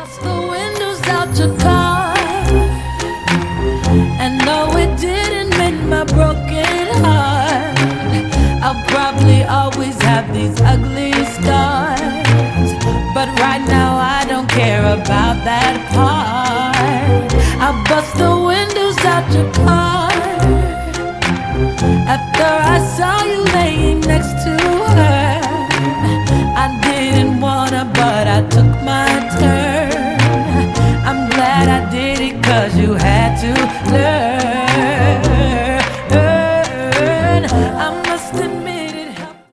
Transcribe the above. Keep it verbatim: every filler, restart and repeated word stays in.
bust the windows out your car, and no, it didn't mend my broken heart. I'll probably always have these ugly scars, but right now I don't care about that part. I bust the windows out your car after I saw you laying next to her. I didn't wanna, but I took my turn.